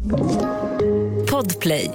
Podplay.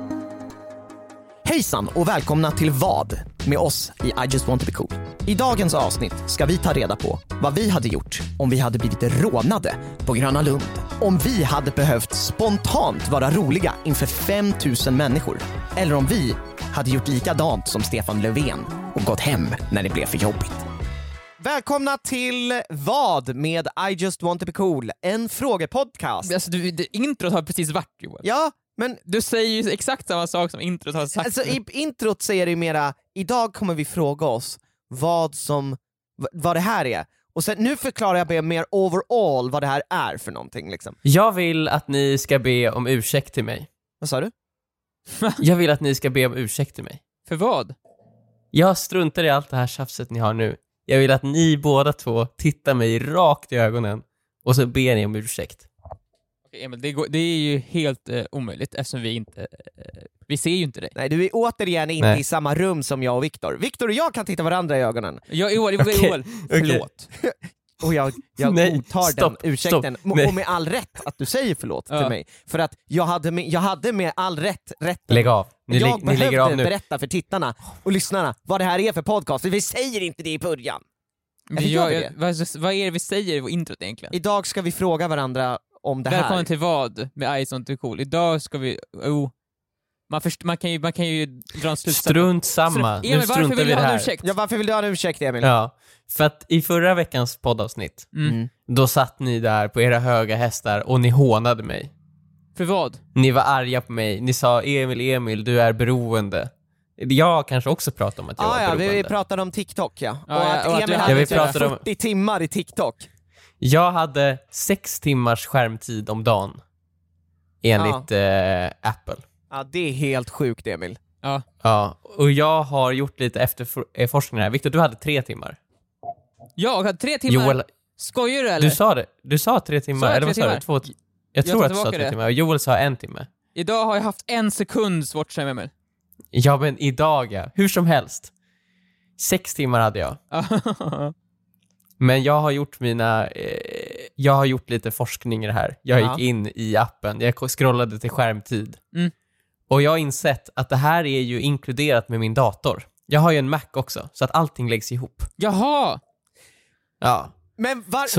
Hejsan och välkomna till Vad med oss i I Just Want To Be Cool. I dagens avsnitt ska vi ta reda på vad vi hade gjort om vi hade blivit rånade på Gröna Lund. Om vi hade behövt spontant vara roliga inför 5000 människor. Eller om vi hade gjort likadant som Stefan Löfven och gått hem när det blev för jobbigt. Välkomna till Vad med I Just Want To Be Cool, en frågepodcast. Alltså introt har precis varit, Joel. Ja, men du säger ju exakt samma sak som introt har sagt. Alltså i introt säger det mera, idag kommer vi fråga oss vad det här är. Och sen, nu förklarar jag mer overall vad det här är för någonting liksom. Jag vill att ni ska be om ursäkt till mig. Vad sa du? Jag vill att ni ska be om ursäkt till mig. För vad? Jag struntar i allt det här tjafset ni har nu. Jag vill att ni båda två tittar mig rakt i ögonen och så ber ni om ursäkt. Okej, Emil, det är ju helt omöjligt eftersom vi ser ju inte dig. Nej, du är återigen inte i samma rum som jag och Viktor. Viktor och jag kan titta varandra i ögonen. Joel, förlåt. Och jag godtar den ursäkten. Och med all rätt att du säger förlåt till mig. För att jag hade med all rätten. Lägg av. Ni lägger av nu. Berätta för tittarna och lyssnarna vad det här är för podcast. Vi säger inte det i början. Vad är det vi säger i vår introt egentligen? Idag ska vi fråga varandra om det här. Välkommen till Vad med I Just Want To Be Cool. Idag ska vi... Man kan ju dra en slutsats. Strunt samma. Emil, nu struntar vi det här. Ja, varför vill du ha en ursäkt, Emil? Ja, för att i förra veckans poddavsnitt då satt ni där på era höga hästar och ni hånade mig. För vad? Ni var arga på mig. Ni sa Emil, du är beroende. Jag kanske också pratade om att jag var beroende. Vi pratade om TikTok, och att och Emil hade 40 timmar i TikTok. Jag hade 6 timmars skärmtid om dagen enligt Apple. Ja, det är helt sjukt, Emil. Ja, och jag har gjort lite efterforskningar här. Victor, du hade 3 timmar. Jag hade 3 timmar? Joel, skojar du eller? Du sa det. Du sa 3 timmar. Eller vad sa du? 2? Jag tror att du sa 3 timmar. Och Joel sa 1 timme. Idag har jag haft 1 sekunds watchtime, Emil. Ja, men idag, ja. Hur som helst. 6 timmar hade jag. Men jag har gjort jag har gjort lite forskningar här. Jag gick in i appen. Jag scrollade till skärmtid. Och jag har insett att det här är ju inkluderat med min dator. Jag har ju en Mac också, så att allting läggs ihop. Jaha! Ja. Men varför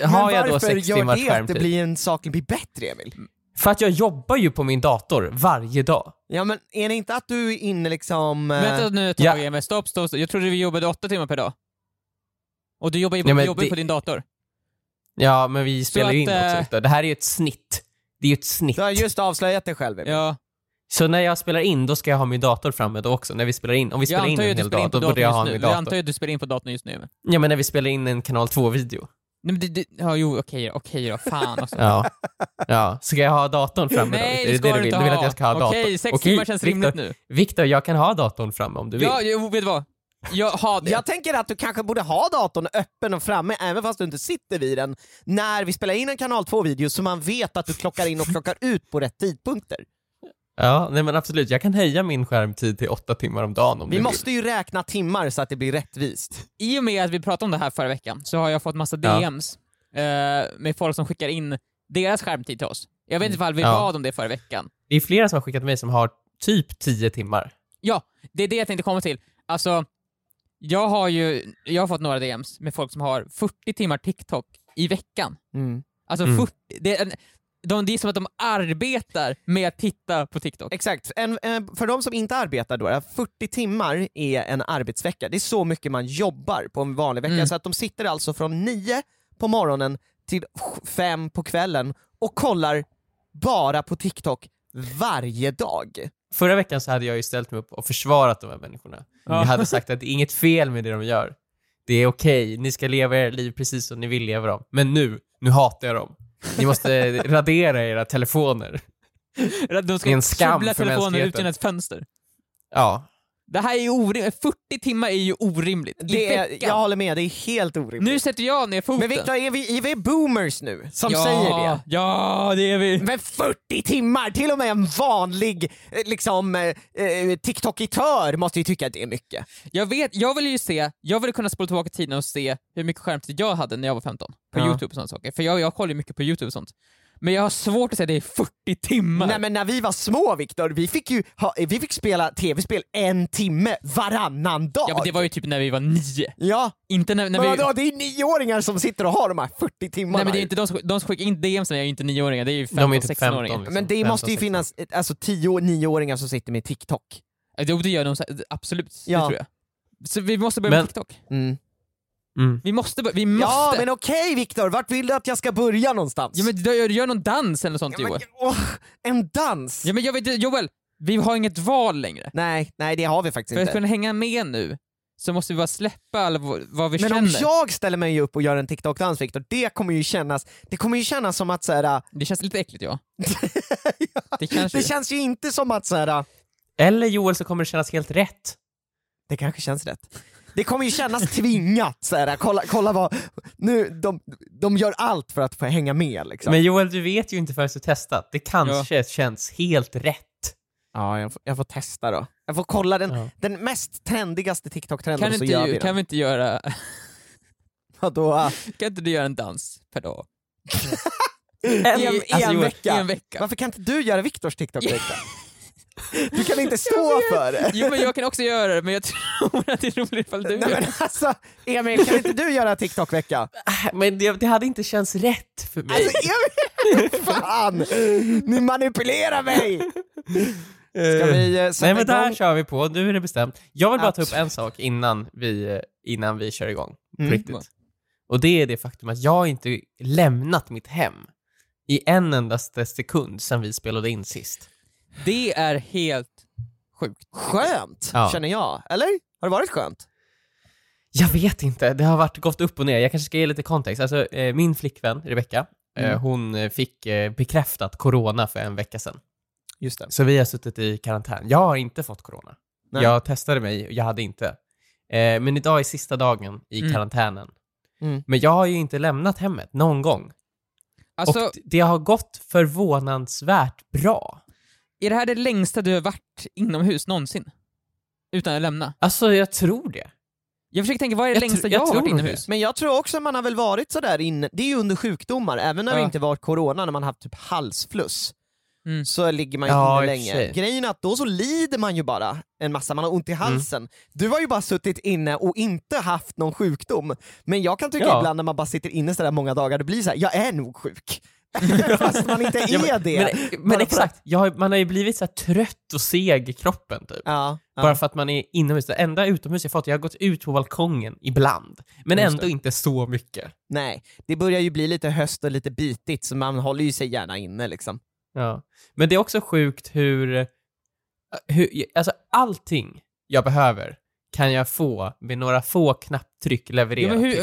gör det att det blir en sak blir bättre, Emil? För att jag jobbar ju på min dator varje dag. Ja, men är det inte att du är inne liksom... Vänta nu ett tag, Emil. Stopp. Jag trodde vi jobbade 8 timmar per dag. Och du jobbar ju på din dator. Ja, men vi spelar ju in också, Victor. Det här är ju ett snitt. Det är ju ett snitt. Du har just avslöjat dig själv, Emil. Ja. Så när jag spelar in, då ska jag ha min dator framme då också. När vi spelar in, om vi spelar in en hel dag, då borde jag ha min dator. Jag antar ju att du spelar in på datorn just nu. Ja, men när vi spelar in en kanal 2-video. Nej, men okej då, fan alltså. Ja, ska jag ha datorn framme då? Nej, är det det du vill? Du vill att jag ska ha datorn? Okej, 6 timmar känns rimligt nu. Victor, jag kan ha datorn framme om du vill. Ja, vet du vad? Jag tänker att du kanske borde ha datorn öppen och framme även fast du inte sitter vid den när vi spelar in en kanal 2-video så man vet att du klockar in och klockar ut på rätt tidpunkter. Ja, nej men absolut. Jag kan höja min skärmtid till 8 timmar om dagen om vi måste ju räkna timmar så att det blir rättvist. I och med att vi pratade om det här förra veckan så har jag fått massa DMs med folk som skickar in deras skärmtid till oss. Jag vet inte ifall vi bad om det förra veckan. Det är flera som har skickat mig som har typ 10 timmar. Ja, det är det jag tänkte komma till. Alltså, jag har fått några DMs med folk som har 40 timmar TikTok i veckan. Alltså 40... Det är som att de arbetar med att titta på TikTok. Exakt. För de som inte arbetar då, 40 timmar är en arbetsvecka. Det är så mycket man jobbar på en vanlig vecka. Så att de sitter alltså från 9 på morgonen till 5 på kvällen och kollar bara på TikTok varje dag. Förra veckan så hade jag ju ställt mig upp och försvarat de här människorna. Jag hade sagt att det är inget fel med det de gör. Det är okej. Ni ska leva era liv precis som ni vill leva dem. Men nu hatar jag dem. Ni måste radera era telefoner. De ska en skam för telefoner ut genom ett fönster. Ja. Det här är ju orimligt. 40 timmar är ju orimligt. Jag håller med, det är helt orimligt. Nu sätter jag ner foten. Men Victor, är vi boomers nu som säger det? Ja, det är vi. Men 40 timmar, till och med en vanlig TikTok-itör måste ju tycka att det är mycket. Jag vill kunna spola tillbaka tiden och se hur mycket skärmtid jag hade när jag var 15 på YouTube och sånt saker. För jag kollar ju mycket på YouTube och sånt. Men jag har svårt att säga det är 40 timmar. Nej, men när vi var små, Viktor, vi fick spela tv-spel 1 timme varannan dag. Ja, men det var ju typ när vi var 9. Ja. Inte när men vi... vadå, det är 9-åringar som sitter och har de här 40 timmarna. Nej, men det är inte de som skickar in DMs, är ju inte 9-åringar, det är ju 15-16-åringar. Liksom. Men det måste ju finnas 10-9-åringar som sitter med TikTok. Jo, det gör de absolut, ja. Det tror jag. Så vi måste börja med TikTok. Vi måste. Ja, men okej, Viktor, vart vill du att jag ska börja någonstans? Ja, men gör någon dans eller något sånt, Joel. En dans? Ja, men jag vet, Joel, vi har inget val längre. Nej, det har vi faktiskt inte. inte. För att kunna hänga med nu så måste vi bara släppa vad vi känner. Men om jag ställer mig upp och gör en TikTok-dans, Viktor, det kommer ju kännas som att såhär... Det känns lite äckligt, ja. Ja, det känns ju inte som att såhär... Eller Joel, så kommer det kännas helt rätt. Det kanske känns rätt. Det kommer ju kännas tvingat såhär, kolla vad... Nu, de gör allt för att få hänga med liksom. Men Joel, du vet ju inte förrän du testat. Det kanske känns helt rätt. Ja, jag får testa då. Jag får kolla den mest trendigaste TikTok-trenden, så gör vi den. Kan vi inte göra... Vadå? Kan inte du göra en dans per dag? I en vecka. Varför kan inte du göra Viktors TikTok-vecka? Du kan inte stå för det. Jo, men jag kan också göra det, men jag tror att det är roligt ifall du gör det. Men alltså, Emil, kan inte du göra TikTok-vecka? Men det hade inte känts rätt för mig. Alltså, Emil, fan! Ni manipulerar mig! Ska vi nej, men där kör vi på, nu är det bestämt. Jag vill bara ta upp en sak innan vi kör igång på riktigt. Och det är det faktum att jag inte lämnat mitt hem i en endaste sekund sedan vi spelade in sist. Det är helt sjukt. Skönt, känner jag. Eller? Har det varit skönt? Jag vet inte, det har gått upp och ner. Jag kanske ska ge lite kontext. Alltså, min flickvän, Rebecca, hon fick bekräftat corona för en vecka sedan. Just det. Så vi har suttit i karantän. Jag har inte fått corona. Nej. Jag testade mig, jag hade inte. Men idag är sista dagen i karantänen. Men jag har ju inte lämnat hemmet någon gång. Alltså, och det har gått förvånansvärt bra. Är det här det längsta du har varit inomhus någonsin? Utan att lämna? Alltså, jag tror det. Jag försöker tänka, vad är det längsta jag har varit inomhus? Men jag tror också man har väl varit så där inne. Det är ju under sjukdomar, även när det inte varit corona, när man haft typ halsfluss. Så ligger man ju inne länge. Grejen är att då så lider man ju bara en massa, man har ont i halsen. Du har ju bara suttit inne och inte haft någon sjukdom. Men jag kan tycka ibland när man bara sitter inne så där många dagar, det blir så här: jag är nog sjuk. Fast man inte är det. Men exakt, man har ju blivit så här trött och seg i kroppen typ. Bara för att man är inomhus. Det enda utomhus jag har gått ut på balkongen ibland. Men ändå inte så mycket. Nej, det börjar ju bli lite höst och lite bitigt, så man håller ju sig gärna inne liksom. Ja, men det är också sjukt hur alltså allting jag behöver kan jag få med några få knapptryck levererat. Men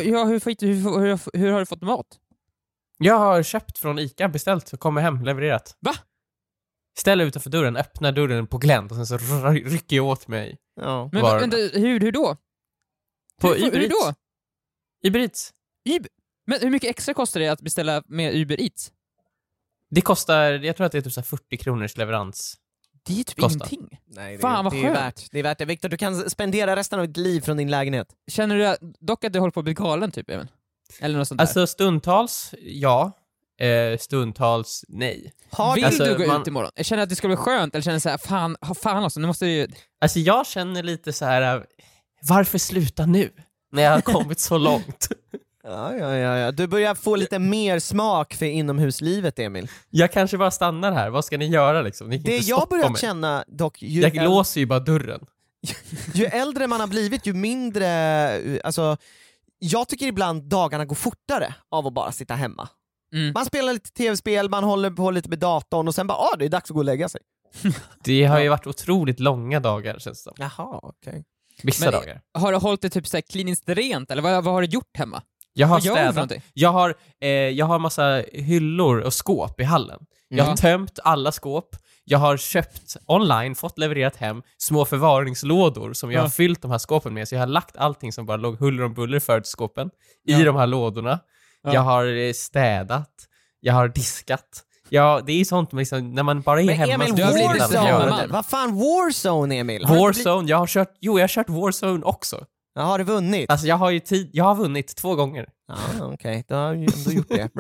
hur har du fått mat? Jag har köpt från ICA, beställt och kommer hem, levererat. Va? Ställer utanför dörren, öppnar dörren på glänt och sen så rycker jag åt mig. Ja. Men vänta, hur då? På hur då? Uber Eats. Men hur mycket extra kostar det att beställa med Uber Eats? Det kostar, jag tror att det är typ så 40 kronors leverans. Det är typ ingenting. Nej, fan vad skönt. Det är värt det. Victor, du kan spendera resten av ditt liv från din lägenhet. Känner du dock att du håller på att bli galen typ, även? Eller något sånt där? Alltså stundtals, ja. Stundtals, nej. Vill du gå ut imorgon? Jag känner att det ska bli skönt, eller känner så här, fan också, nu måste du... Alltså jag känner lite så här: varför sluta nu? När jag har kommit så långt. Ja. Du börjar få lite mer smak för inomhuslivet, Emil. Jag kanske bara stannar här. Vad ska ni göra liksom? Ni kan det inte jag börjar mig. Känna dock... Jag låser ju bara dörren. Ju äldre man har blivit, ju mindre... Alltså, jag tycker ibland dagarna går fortare av att bara sitta hemma. Man spelar lite tv-spel, man håller på lite med datorn och sen bara, det är dags att gå och lägga sig. Det har ju varit otroligt långa dagar, känns det. Jaha, okej. Vissa dagar. Har du hållit det typ såhär kliniskt rent, eller vad har du gjort hemma? Jag har städat. Jag har massa hyllor och skåp i hallen. Jag har tömt alla skåp. Jag har köpt online, fått levererat hem små förvaringslådor som jag har fyllt de här skåpen med. Så jag har lagt allting som bara låg huller om buller för skåpen i de här lådorna. Jag har städat. Jag har diskat. Ja, det är sånt liksom, när man bara är hemma. Emil, Warzone! Vad fan Warzone, Emil? Warzone, jag har kört Warzone också. Ja, har du vunnit? Alltså jag har vunnit 2 gånger. Ja, okej. Då har du ändå gjort det. Bra.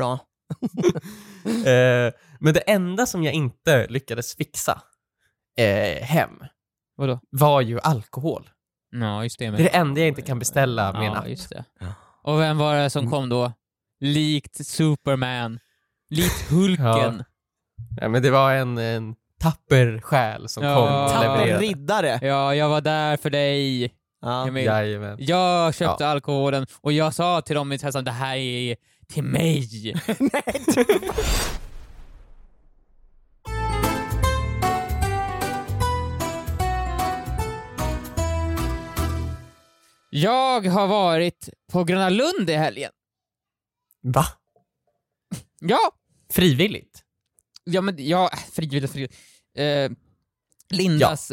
Men det enda som jag inte lyckades fixa hem Vadå? var ju alkohol. Ja, just det. Det är det enda jag inte kan beställa med en app. Just det. Och vem var det som kom då? Likt Superman. Likt Hulken. Ja, men det var en tapper själ som kom och Tapper levererade. riddare. Ja, jag var där för dig. Ja. Jag köpte alkoholen och jag sa till dem att det här är till mig. Nej, Jag har varit på Gröna Lund i helgen. Va? Ja. Frivilligt? Ja, men frivilligt. Lindas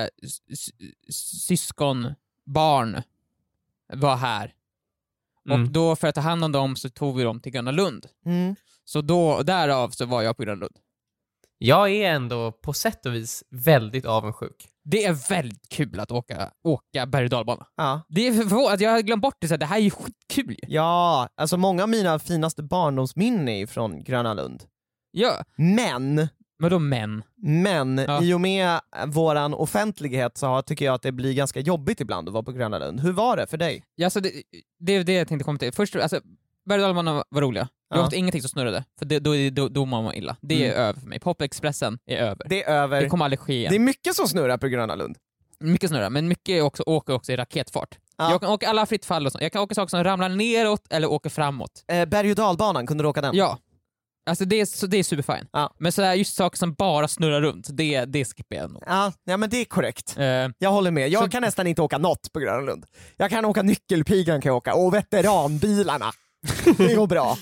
syskonbarn var här. Och då för att ta hand om dem så tog vi dem till Gröna Lund. Så därav så var jag på Gröna Lund. Jag är ändå på sätt och vis väldigt avundsjuk. Det är väldigt kul att åka berg- och dalbana. Ja. Det är för att jag hade glömt bort det, så det här är ju skitkul. Ja, alltså många av mina finaste barndomsminnen är från Gröna Lund. Ja. Men Vadå men? i och med våran offentlighet så tycker jag att det blir ganska jobbigt ibland att vara på Gröna Lund. Hur var det för dig? Ja, så det är det jag tänkte komma till. Först, alltså, berg- och dalbana var roliga. Jag åkte ingenting som snurrade, för då mår man illa. Det är över för mig. Pop-expressen är över. Det är över. Det kommer aldrig ske igen. Det är mycket som snurrar på Gröna Lund. Mycket snurrar, men mycket åker också i raketfart. Ja. Jag kan åka alla fritt fall och sånt. Jag kan åka saker som ramlar neråt eller åker framåt. Berg- och dalbanan, kunde du åka den? Ja. Alltså det är superfine. Ja. Men sådär, just saker som bara snurrar runt, det skippar jag nog. Ja, men det är korrekt. Jag håller med. Jag kan nästan inte åka något på Gröna Lund. Jag kan åka nyckelpigan och veteranbilarna. Det går bra.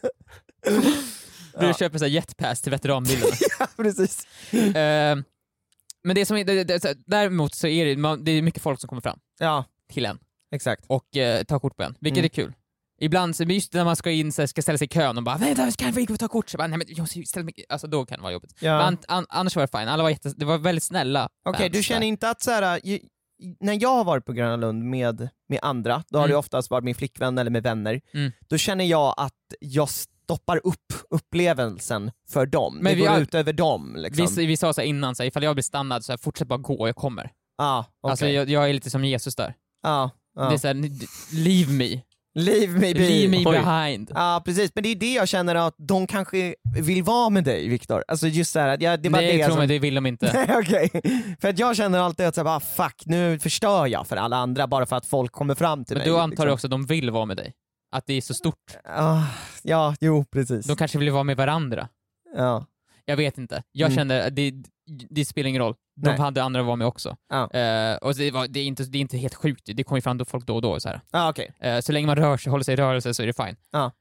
Du köper så här jetpass till veteranbilarna. Ja, precis. Men det som däremot så är det är mycket folk som kommer fram till en Exakt. och tar kort på en, vilket är kul. Ibland så just när man ska ställa sig i kön och bara vänta, kan vi ta kort? Så bara, nej, men jag ställer mig, alltså då kan det vara jobbigt. Ja. Men annars var det fine. Alla var det var väldigt snälla. Okej, du känner inte att när jag har varit på Gröna Lund med andra, då har det oftast varit min flickvän eller med vänner, då känner jag att jag stoppar upp upplevelsen för dem. Men det går ut över dem. Liksom. Vi sa så här innan, så här, ifall jag blir stannad så här, fortsätt bara gå, jag kommer. Okay. Alltså jag är lite som Jesus där. Det är så här, leave me. Leave me behind. Ja, precis. Men det är det jag känner, att de kanske vill vara med dig, Viktor. Alltså just så här, att det var nej, det tror mig, det vill de inte. Okej. För att jag känner alltid att så här, fuck, nu förstör jag för alla andra bara för att folk kommer fram till mig. Men du antar liksom. också att de vill vara med dig? Att det är så stort? Ja, jo, precis. De kanske vill vara med varandra? Ja. Jag vet inte. Jag kände att det spelar ingen roll. De hade andra att vara med också. Och det är inte helt sjukt. Det kommer ju fram då folk då och då. Så, här. Okay. Så länge man håller sig i rörelse så är det fine.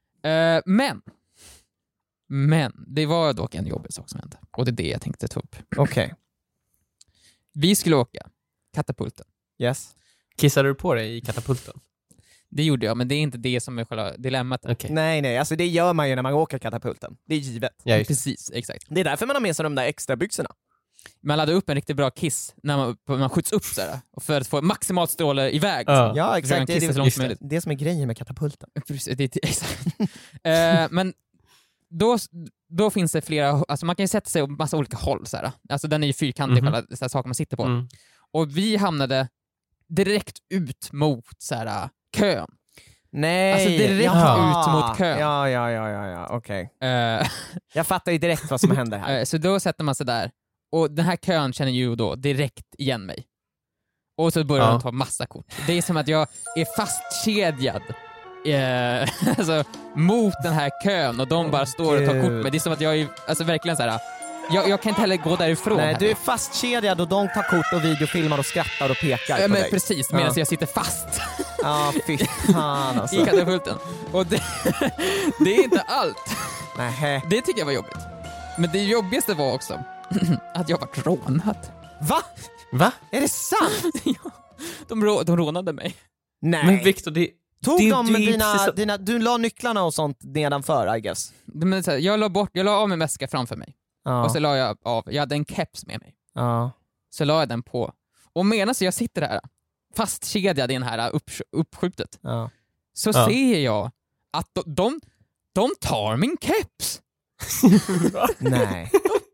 Men det var dock en jobbig sak som hände. Och det är det jag tänkte ta upp. Okay. Vi skulle åka katapulten. Yes. Kissade du på dig i katapulten? Det gjorde jag, men det är inte det som är själva dilemmat. Okay. Nej, alltså det gör man ju när man åker katapulten. Det är givet. Ja, precis, exakt. Det är därför man har med sig de där extra byxorna. Man laddar upp en riktigt bra kiss när man skjuts upp så här, och för att få maximalt stråle iväg. Ja, exakt. Det är det som är grejen med katapulten. Exakt. Men då finns det flera, alltså man kan ju sätta sig på massa olika håll så här. Alltså den är ju fyrkantig, så här, saker man sitter på. Och vi hamnade direkt ut mot så här kön. Nej. Alltså direkt ut mot kön. Ja, okej. Jag fattar ju direkt vad som händer här. Så då sätter man sig där, och den här kön känner ju då direkt igen mig. Och så börjar de ta massa kort. Det är som att jag är fastkedjad alltså, mot den här kön, och de bara står och tar kort med. Det är som att jag är alltså, verkligen så här. Jag kan inte heller gå därifrån. Nej, här. du är fastkedjad och de tar kort och videofilmar och skrattar och pekar på men dig. Precis, medan jag sitter fast. Ja, fy fan alltså. I katapulten. Och det är inte allt. Nej. Det tycker jag var jobbigt. Men det jobbigaste var också att jag var rånad. Va? Är det sant? Ja, de rånade mig. Nej. Men Victor, du la nycklarna och sånt nedanför, I guess. Men så här, jag la av min väska framför mig. Och så la jag av, jag hade en keps med mig. Så la jag den på. Och medan jag sitter här fastkedjad i den här uppskjutet, så ser jag att de tar min keps. Nej.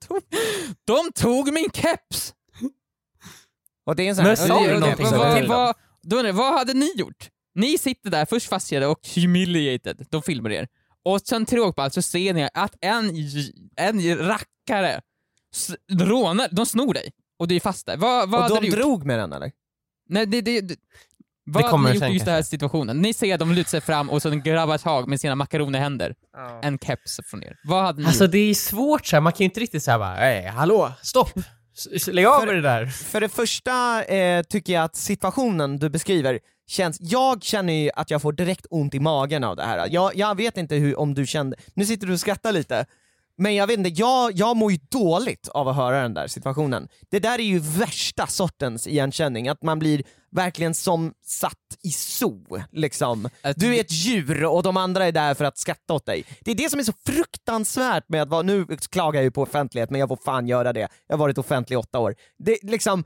De tog min keps. Och det är en sån här... Men sa du någonting så vad hade ni gjort? Ni sitter där först fastkedjade och humiliated. De filmar er. Och sen till råg på allt så ser ni att en rackare rånar, de snor dig. Och du är fast där. Vad och de drog med den eller? Nej, vad kommer har ni gjort sen i just den här situationen? Ni ser att de lutar sig fram och så grabbar tag med sina makaroner i händer. En keps från er. Vad hade ni Alltså gjort? det är svårt så här. Man kan ju inte riktigt säga bara, hallå, stopp! Lägg av med det där. För det första tycker jag att situationen du beskriver känns... Jag känner ju att jag får direkt ont i magen av det här. Jag vet inte om du kände... Nu sitter du och skrattar lite. Men jag vet inte, jag mår ju dåligt av att höra den där situationen. Det där är ju värsta sortens igenkänning, att man blir verkligen som satt i zoo, liksom. Du är ett djur och de andra är där för att skratta åt dig. Det är det som är så fruktansvärt med att vara... Nu klagar jag ju på offentlighet, men jag får fan göra det. Jag har varit offentlig i 8 år. Det liksom...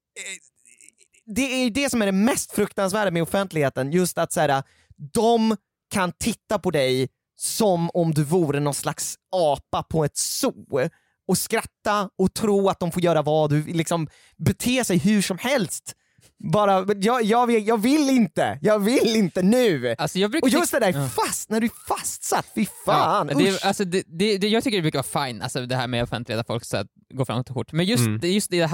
Det är det som är det mest fruktansvärda med offentligheten, just att så här, de kan titta på dig som om du vore någon slags apa på ett zoo och skratta och tro att de får göra vad du liksom, bete sig hur som helst. Bara, jag vill inte nu. Alltså och just det där fast, när du är fastsatt, fy fan. Ja, jag tycker det brukar vara fine, alltså det här med offentliga folk så att gå fram och hårt. Men just i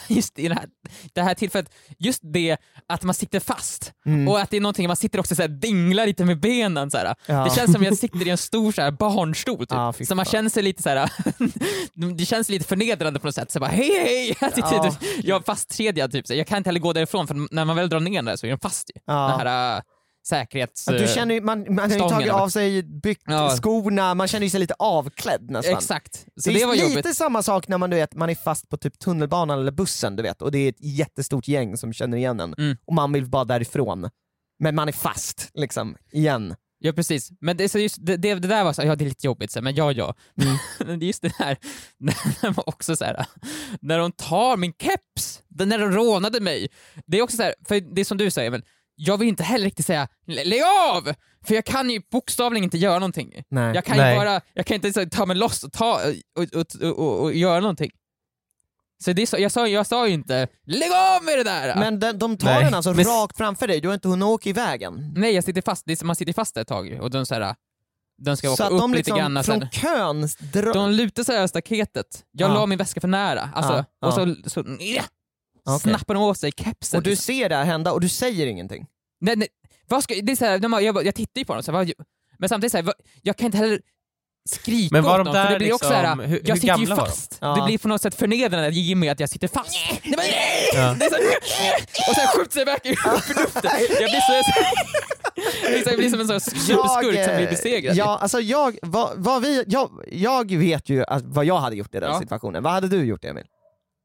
det här tillfället, just det att man sitter fast och att det är någonting man sitter också så här, dinglar lite med benen så här. Ja. Det känns som att jag sitter i en stor så här, barnstol typ. Så man känner sig lite så här. Det känns lite förnedrande på något sätt så bara hej. Jag är fastkedjad typ så jag kan inte heller gå därifrån, för när man väl drar ner den där så är den fast ju. Den här säkerhets... Du känner, man har ju tagit av sig skorna, man känner sig lite avklädd nästan. Exakt. Så det var lite jobbigt. samma sak när man är fast på typ tunnelbanan eller bussen, du vet, och det är ett jättestort gäng som känner igen en och man vill bara därifrån. Men man är fast liksom igen. Ja precis, men det där var så, det är lite jobbigt så, men men just det här när var också så här, när de tar min keps, när de rånade mig, det är också så här, för det är som du säger, men jag vill inte heller riktigt säga lägg av, för jag kan ju bokstavligen inte göra någonting. Nej. Jag kan inte så, ta mig loss och göra någonting. Så det är så, jag sa ju inte lägg av med det där. Men de tar den alltså rakt framför dig. Du har inte hunnit åka i vägen. Nej, jag sitter fast. Man sitter fast ett tag och de så här, de ska åka upp de lite grann. Från kön de lutar sig över staketet. Jag la min väska för nära. Alltså, och så snappar de åt sig kepsen. Och du ser det här hända och du säger ingenting. Nej, det är så här, jag tittar ju på dem så här, men samtidigt så här, jag kan inte heller skrika åt dem, för det blir också liksom, såhär, jag sitter ju fast. Det blir på något sätt förnedrande i och med att jag sitter fast. Det är så, och sen skjuter jag verkligen upp i luften. Jag blir som en sån superskurk som blir besegrad. Ja, alltså jag vet ju vad jag hade gjort i den situationen. Vad hade du gjort, Emil?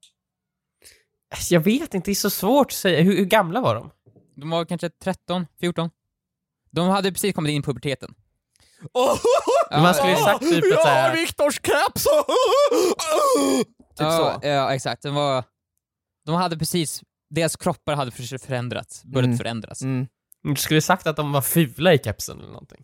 Jag vet inte, det är så svårt att säga. Hur gamla var de? De var kanske 13, 14. De hade precis kommit in i puberteten. Man skulle ju sagt typ att såhär... Viktors caps! Typ så. Ja, exakt. De hade precis... Deras kroppar hade börjat förändras. Du skulle sagt att de var fula i kepsen eller någonting.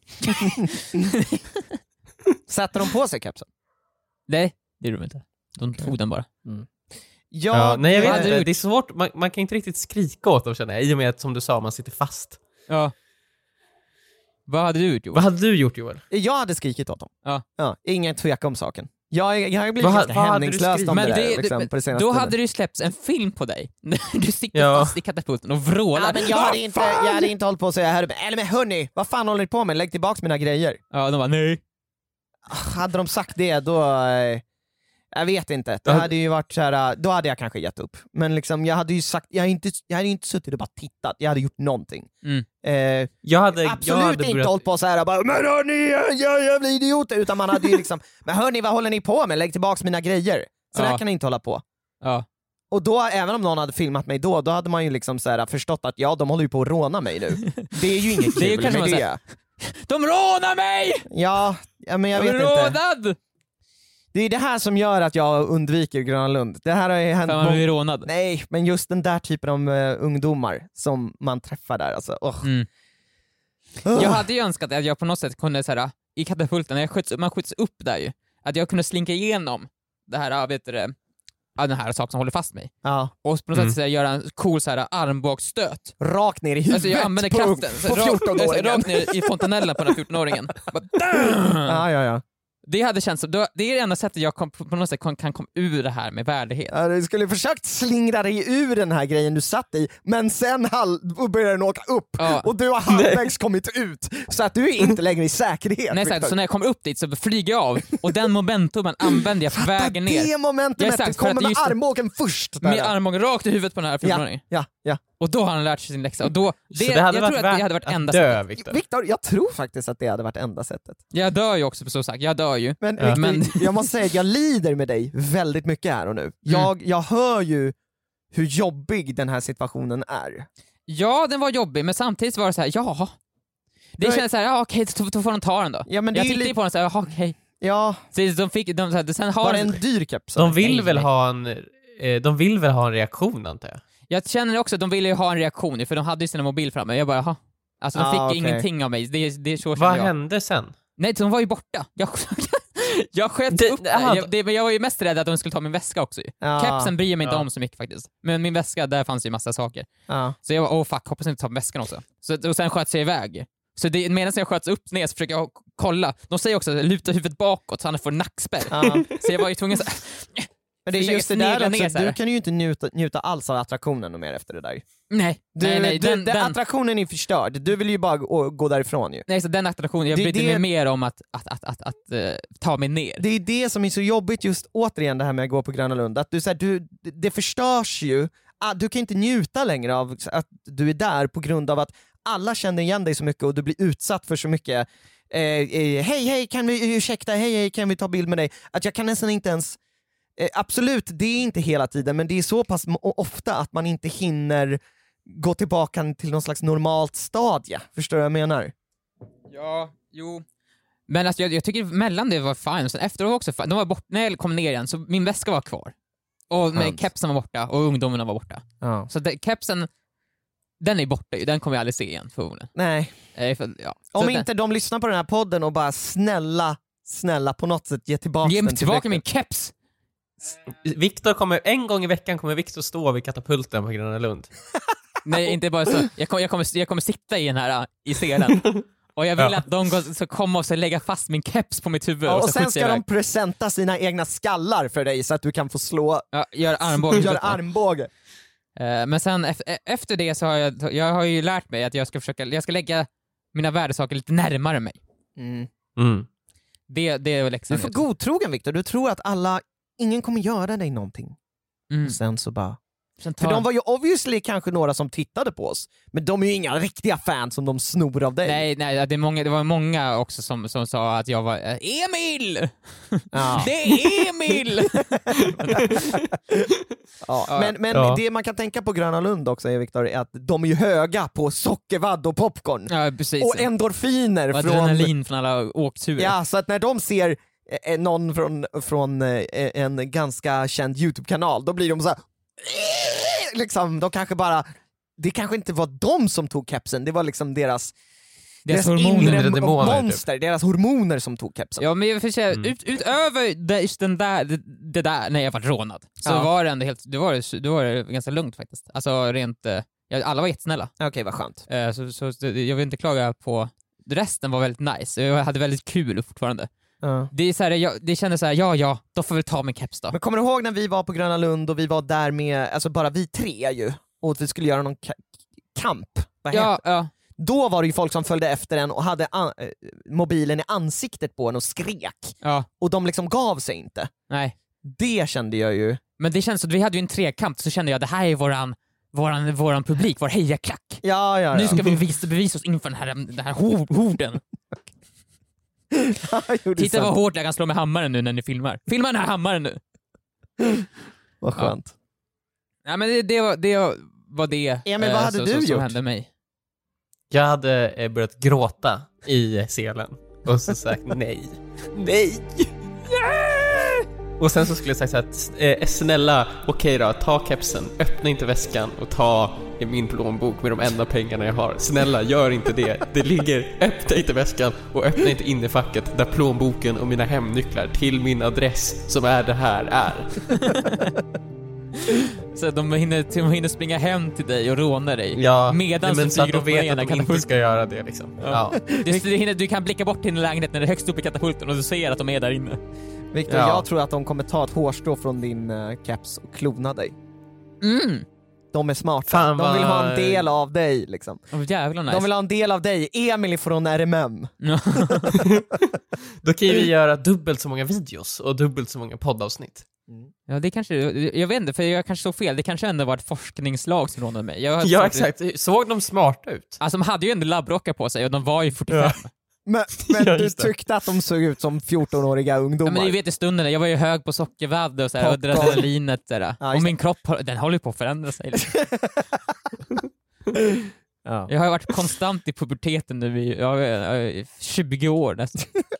Satte de på sig kepsen? Nej, det gjorde de inte. De tog den bara. Nej, jag vet inte. Det är svårt. Man kan inte riktigt skrika åt dem, känner jag. I och med att, som du sa, man sitter fast. Ja. Vad hade du gjort, Joel? Vad hade du gjort, Joel? Jag hade skrikit åt dem. Ja. Ingen tveka om saken. Jag har blivit ganska hämningslös om det där, liksom, på det senaste. Då hade du släppts en film på dig. Du sitter fast i katapulten och vrålar. Ja, men jag hade inte hållit på att säga här. Eller men hörni, vad fan håller ni på med? Lägg tillbaka mina grejer. Ja, de bara nej. Hade de sagt det, då... Jag vet inte. Det hade ju varit så här, då hade jag kanske gett upp. Men liksom, jag hade ju sagt, jag hade inte suttit och bara tittat. Jag hade gjort någonting. Jag hade inte hållit på så här bara, men hörni, jag blir idiot. Utan man hade ju liksom, men hörni, vad håller ni på med? Lägg tillbaka mina grejer. Så där kan ni inte hålla på. Ja. Och då, även om någon hade filmat mig då hade man ju liksom så här förstått att de håller ju på att råna mig nu. Det är ju inget kul. Det är kanske med det. De rånar mig! Ja, men jag vet inte. Rånad! Det är det här som gör att jag undviker Gröna Lund. Det här har ju hänt. Man blir rånad. Nej, men just den där typen av ungdomar som man träffar där. Alltså, Jag hade ju önskat att jag på något sätt kunde så här, i katapulten, man skjuts upp där ju, att jag kunde slinka igenom det här, den här saken som håller fast mig. Ja. Och på något sätt göra en cool så här armbågsstöt. Rakt ner i huvudet. Alltså jag använder kraften. På 14-åringen. Rakt ner i fontanellen på den här 14-åringen. Ja. Det hade känts som, det är det enda sättet jag på något sätt kan komma ur det här med värdighet. Ja, du skulle försökt slingra dig ur den här grejen du satt i, men sen började den åka upp och du har halvvägs kommit ut, så att du är inte längre i säkerhet. Nej, exakt. Så när jag kommer upp dit så flyger jag av och den momentumen använder jag på vägen ner. Det momentumet kommer med armbågen först. Med armbågen rakt i huvudet på den här 14-åringen. Ja. Och då har han lärt sig sin läxa. Och då, så det hade jag varit tror att det hade varit enda sättet. Victor, jag tror faktiskt att det hade varit enda sättet. Jag dör ju också, så sagt. Jag dör ju. Men jag måste säga att jag lider med dig väldigt mycket här och nu. Jag hör ju hur jobbig den här situationen är. Ja, den var jobbig, men samtidigt var det så här, det känns så här, okej, då får de ta den då. Ja, men jag tittade på den så här, okej. Ja. Så sen har var det en dyr keps? De vill väl ha en reaktion, antar jag. Jag känner också att de ville ju ha en reaktion, för de hade ju sina mobil framme. Jag bara, jaha. Alltså de fick ingenting av mig. Det är så. Vad hände sen? Nej, de var ju borta. Jag sköt upp men jag var ju mest rädd att de skulle ta min väska också. Kepsen bryr mig inte om så mycket faktiskt. Men min väska, där fanns ju massa saker. Så jag var, fuck, hoppas inte ta väskan också. Och sen sköt sig iväg. Så medan jag sköts upp ner så försöker jag kolla. De säger också luta huvudet bakåt så han får nackspärr. Så jag var ju tvungen så men det är just det där också, du kan ju inte njuta alls av attraktionen mer efter det där. Nej. Attraktionen är förstörd. Du vill ju bara gå därifrån ju. Nej, så den attraktionen, jag brydde mig mer om att ta mig ner. Det är det som är så jobbigt, just återigen det här med att gå på Gröna Lund, att det förstörs ju. Du kan inte njuta längre av att du är där på grund av att alla känner igen dig så mycket och du blir utsatt för så mycket hej, kan vi ursäkta, hej, kan vi ta bild med dig? Att jag kan nästan inte ens absolut, det är inte hela tiden, men det är så pass ofta att man inte hinner gå tillbaka till någon slags normalt stadie. Förstår du vad jag menar? Ja, jo. Men alltså, jag tycker mellan det var fine, sen efteråt också fine. De var borta, när jag kom ner igen så min väska var kvar. Och kepsen var borta och ungdomarna var borta. Så kepsen, den är borta ju, den kommer jag aldrig se igen förmodligen. Nej. Om inte de lyssnar på den här podden och bara snälla på något sätt ge tillbaka min keps. Victor kommer, en gång i veckan kommer Victor stå vid katapulten på Gröna Lund. Nej, inte bara så. Jag kommer sitta i den här i scenen. Och jag vill att de så kommer och så lägga fast min keps på mitt huvud. Och sen ska de presenta sina egna skallar för dig så att du kan få slå. Gör armbåge. Men sen efter det så har jag har ju lärt mig att jag ska lägga mina värdesaker lite närmare mig. Det är läxan. Du får godtrogen, Victor. Du tror att ingen kommer göra dig någonting. Och sen så bara... För de var ju obviously kanske några som tittade på oss, men de är ju inga riktiga fans som de snor av dig. Nej, det var många också som sa att jag var Emil! Det är Emil! Men det man kan tänka på Gröna Lund också, Victor, är att de är ju höga på sockervadd och popcorn. Ja, precis. Och endorfiner och adrenalin från alla åkturer. Ja, så att när de ser någon från en ganska känd YouTube-kanal, då blir de så här, liksom, de kanske bara, det kanske inte var de som tog kepsen, det var liksom deras hormoner, monster, deras hormoner som tog kepsen. Ja, men jag får säga, utöver det där när jag var rånad, så var det ändå det var ganska lugnt faktiskt. Alltså rent, alla var jättesnälla. Okej, vad skönt. Så jag vill inte klaga på, resten var väldigt nice, jag hade väldigt kul fortfarande. Det är så här, det kändes så här, då får vi ta min keps då. Men kommer du ihåg när vi var på Gröna Lund och vi var där med, alltså bara vi tre ju, och vi skulle göra någon kamp? Ja. Då var det ju folk som följde efter en och hade mobilen i ansiktet på en och skrek. Och de liksom gav sig inte. Nej. Det kände jag ju. Men det känns som att vi hade ju en trekamp, så kände jag det här är våran publik, vår hejaklack. Ja. Nu ska vi bevisa oss inför den här horden. Titta vad hårt jag kan slå med hammaren nu när ni filmar. Filma den här hammaren nu. Vad skönt. Ja, men det var det. Emil, vad hade du gjort? Som hände mig. Jag hade börjat gråta i selen och så sagt nej. Och sen så skulle jag säga så här, snälla, okej då, ta kepsen, öppna inte väskan och ta min plånbok med de enda pengarna jag har. Snälla, gör inte det. Det ligger, öppna inte väskan och öppna inte innefacket där plånboken och mina hemnycklar till min adress som är det här är. Så de hinner springa hem till dig och råna dig. Ja, medan men så att de vet att de katapulten. inte ska göra det liksom. Ja. Du kan blicka bort till din lägenhet när det är högst upp i katapulten och du ser att de är där inne. Victor, jag tror att de kommer ta ett hårstrå från din caps och klona dig. De är smarta. Fan, de vill ha en del av dig liksom. Jävlar nice. De vill ha en del av dig. Emil från RMM. Då kan vi göra dubbelt så många videos och dubbelt så många poddavsnitt. Ja, det kanske, jag vet inte, för jag kanske såg fel. Det kanske ändå var ett forskningslag som rånade mig. Ja, exakt. Såg de smarta ut? Alltså, de hade ju ändå labbrockar på sig och de var ju 45. Ja. Men du tyckte att de såg ut som 14-åriga ungdomar? Ja, men ni vet i stunden, jag var ju hög på sockervävde och, och adrenalinet. Och min kropp, den håller ju på att förändra sig. Liksom. Ja. Jag har varit konstant i puberteten nu i 20 år nästan.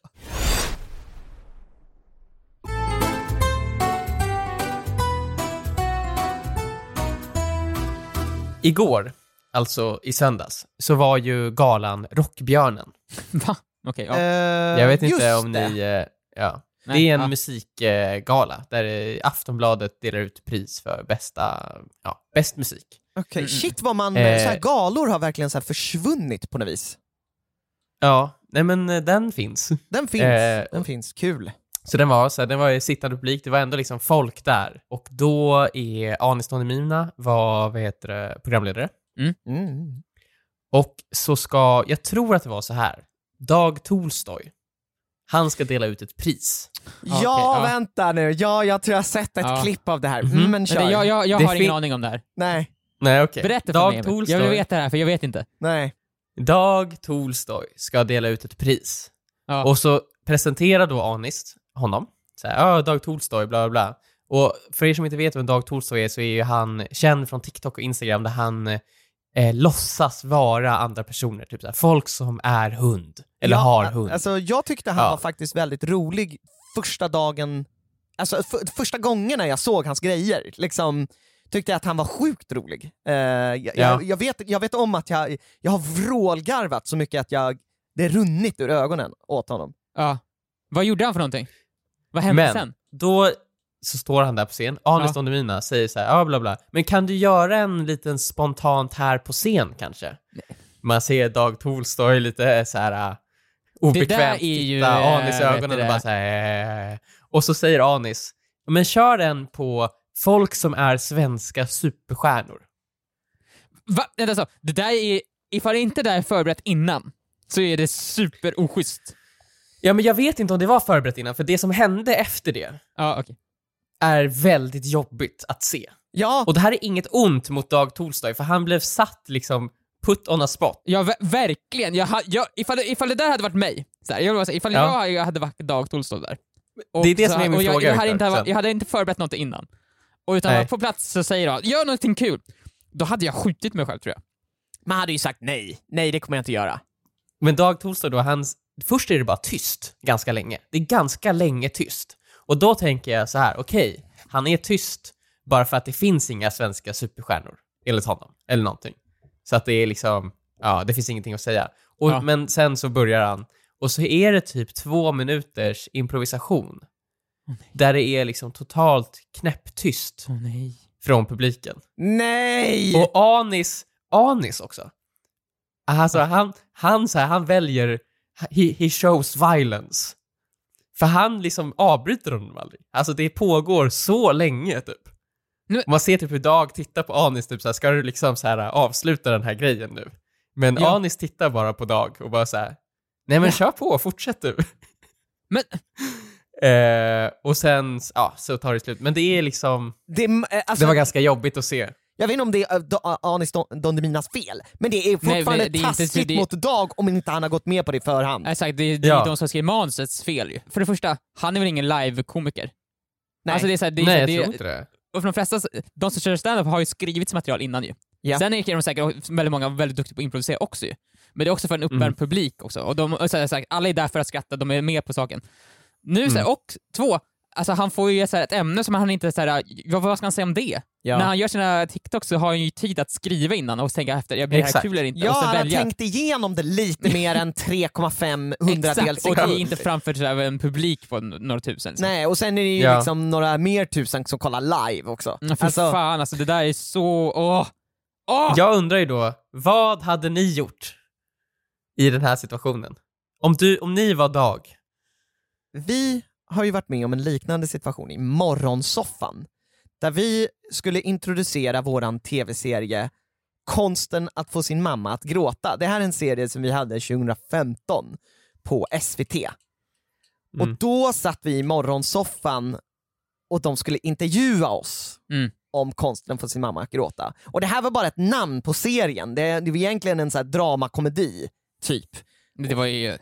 Igår, alltså i söndags, så var ju galan Rockbjörnen. Va? Okej, ja. Jag vet inte om ni... ja. Nej, det är en musikgala där Aftonbladet delar ut pris för bäst musik. Okej, shit vad man... så här, galor har verkligen så här försvunnit på något vis. Ja, nej men den finns. Den finns, kul. Så den var i sittande publik, det var ändå liksom folk där. Och då är Anis Don Demina programledare. Och så jag tror att det var så här. Dag Tolstoy, han ska dela ut ett pris. Ja, vänta nu. Ja, jag tror jag har sett ett klipp av det här. Men kör. Jag har ingen aning om det här. Nej, okej. Berätta för mig. Tolstoy. Jag vill veta det här, för jag vet inte. Nej. Dag Tolstoy ska dela ut ett pris. Ja. Och så presenterar då Anis honom. Så här, Dag Tolstoy, bla bla bla. Och för er som inte vet vem Dag Tolstoy är, så är ju han känd från TikTok och Instagram, där han låtsas vara andra personer. Typ så här, folk som är hund. Eller har hund. Alltså, jag tyckte han var faktiskt väldigt rolig första dagen. Alltså första gångerna jag såg hans grejer. Liksom, tyckte jag att han var sjukt rolig. Jag vet om att jag har vrålgarvat så mycket att det runnit ur ögonen åt honom. Ja. Vad gjorde han för någonting? Vad hände sen? Då så står han där på scen. Anis Don Demina säger så här, bla bla. Men kan du göra en liten spontant här på scen kanske? Nej. Man ser Dag Tolstoy lite så här obekvämt titta Anis i ögonen och bara så här. Och så säger Anis, men kör den på folk som är svenska superstjärnor. Va? Alltså, det där är, ifall inte det är förberett innan, så är det super oschysst. Ja, men jag vet inte om det var förberett innan, för det som hände efter det är väldigt jobbigt att se. Ja. Och det här är inget ont mot Dag Tolstoy, för han blev satt liksom put on a spot. Ja, verkligen. Ifall det där hade varit mig, så här, jag hade varit Dag Tolstoy där. Och det är det som är min fråga. Jag hade inte förberett något innan. Och utan på plats så säger han, gör någonting kul. Då hade jag skjutit mig själv, tror jag. Man hade ju sagt nej, det kommer jag inte göra. Men Dag Tolstoy då, först är det bara tyst ganska länge. Det är ganska länge tyst. Och då tänker jag så här, okej, han är tyst bara för att det finns inga svenska superstjärnor enligt honom, eller någonting. Så att det är liksom, det finns ingenting att säga. Men sen så börjar han, och så är det typ 2 minuters improvisation. Där det är liksom totalt knäpptyst från publiken. Nej! Och Anis också. Alltså han väljer he shows violence. För han liksom avbryter honom aldrig. Alltså det pågår så länge typ. Man ser typ hur Dag tittar på Anis typ så här, ska du liksom så här avsluta den här grejen nu? Men Anis tittar bara på Dag och bara så här, nej men kör på, fortsätt du. Men och sen så tar det slut. Men det är liksom det var ganska jobbigt att se. Jag vet inte om det är Anis Don Deminas fel, men det är fortfarande taskigt mot Dag om inte han har gått med på det i förhand. Exakt, det är de som skriver manusets fel ju. För det första, han är väl ingen live-komiker? Nej, alltså, jag tror inte det. Och för de flesta, de som kör stand-up har ju skrivit material innan ju. Ja. Sen är de säkert väldigt många väldigt duktiga på att improvisera också ju. Men det är också för en uppvärmd publik också. Och alla är där för att skratta, de är med på saken. Nu och 2, alltså han får ju så här ett ämne som han inte så här, vad ska han säga om det? Ja. När han gör sina TikToks så har han ju tid att skriva innan och tänka efter, blir det här kul eller inte? Ja, och så han har välja. tänkt igenom det lite mer än 3,5 hundradels och det sekund. är inte framför så här, en publik på några tusen. Liksom. Nej, och sen är det ju liksom några mer tusen som kollar live också. Fan, alltså det där är så... Jag undrar ju då, vad hade ni gjort i den här situationen? Om ni var Dag? Vi har ju varit med om en liknande situation i Morgonsoffan, där vi skulle introducera våran tv-serie Konsten att få sin mamma att gråta. Det här är en serie som vi hade 2015 på SVT. Och då satt vi i Morgonsoffan och de skulle intervjua oss om konsten att få sin mamma att gråta. Och det här var bara ett namn på serien. Det var egentligen en så här dramakomedi typ. Det var ju...